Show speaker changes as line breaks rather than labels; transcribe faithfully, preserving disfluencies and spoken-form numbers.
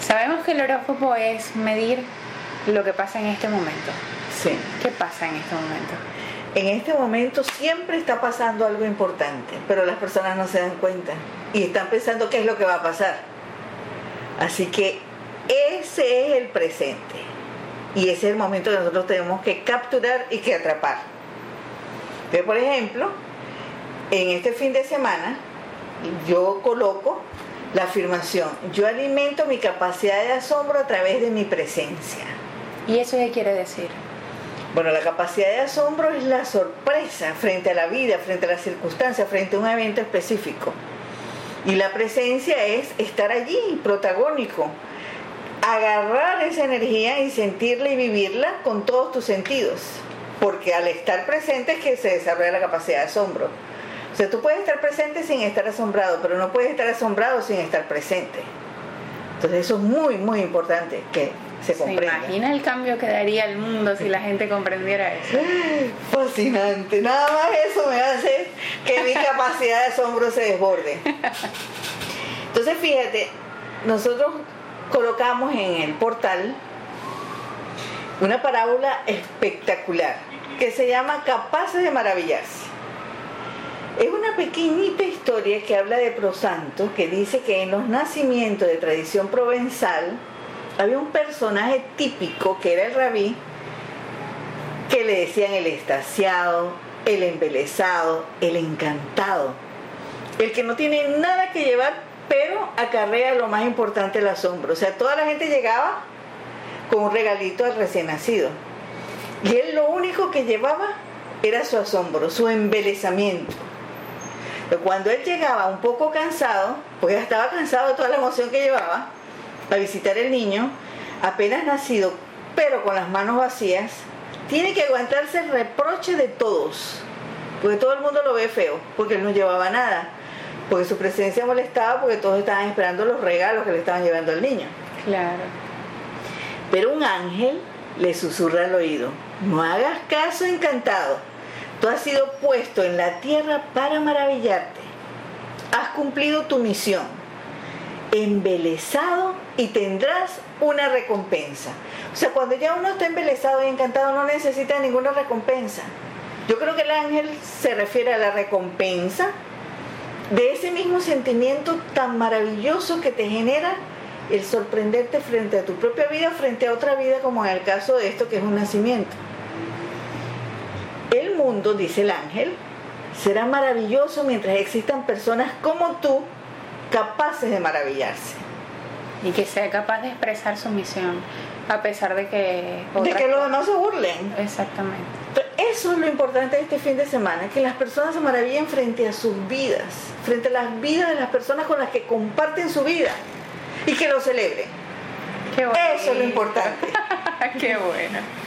Sabemos que el horóscopo es medir lo que pasa en este momento.
Sí.
¿Qué pasa en este momento?
En este momento siempre está pasando algo importante, pero las personas no se dan cuenta y están pensando qué es lo que va a pasar. Así que ese es el presente y ese es el momento que nosotros tenemos que capturar y que atrapar. Entonces, por ejemplo, en este fin de semana yo coloco la afirmación: yo alimento mi capacidad de asombro a través de mi presencia.
¿Y eso qué quiere decir?
Bueno, la capacidad de asombro es la sorpresa frente a la vida, frente a las circunstancias, frente a un evento específico. Y la presencia es estar allí, protagónico, agarrar esa energía y sentirla y vivirla con todos tus sentidos. Porque al estar presente es que se desarrolla la capacidad de asombro. O sea, tú puedes estar presente sin estar asombrado, pero no puedes estar asombrado sin estar presente. Entonces eso es muy, muy importante que se comprenda.
¿Se imagina el cambio que daría el mundo si la gente comprendiera eso?
Fascinante. Nada más eso me hace que mi capacidad de asombro se desborde. Entonces, fíjate, nosotros colocamos en el portal una parábola espectacular que se llama Capaces de Maravillarse. Es una pequeñita historia que habla de Prosanto, que dice que en los nacimientos de tradición provenzal había un personaje típico que era el rabí, que le decían el extasiado, el embelesado, el encantado, el que no tiene nada que llevar, pero acarrea lo más importante, el asombro. O sea, toda la gente llegaba con un regalito al recién nacido, y él lo único que llevaba era su asombro, su embelesamiento. Pero cuando él llegaba un poco cansado, porque ya estaba cansado de toda la emoción que llevaba, a visitar el niño apenas nacido, pero con las manos vacías, tiene que aguantarse el reproche de todos, porque todo el mundo lo ve feo, porque él no llevaba nada, porque su presencia molestaba, porque todos estaban esperando los regalos que le estaban llevando al niño.
Claro.
Pero un ángel le susurra al oído: no hagas caso, encantado, tú has sido puesto en la tierra para maravillarte, has cumplido tu misión, embelesado, y tendrás una recompensa. O sea, cuando ya uno está embelesado y encantado, no necesita ninguna recompensa. Yo creo que el ángel se refiere a la recompensa de ese mismo sentimiento tan maravilloso que te genera el sorprenderte frente a tu propia vida, frente a otra vida, como en el caso de esto que es un nacimiento. El mundo, dice el ángel, será maravilloso mientras existan personas como tú, capaces de maravillarse.
Y que sea capaz de expresar su misión, a pesar de que...
De que los demás se burlen.
Exactamente.
Eso es lo importante de este fin de semana, que las personas se maravillen frente a sus vidas, frente a las vidas de las personas con las que comparten su vida, y que lo celebren.
Qué bueno.
Eso es lo importante.
Qué bueno.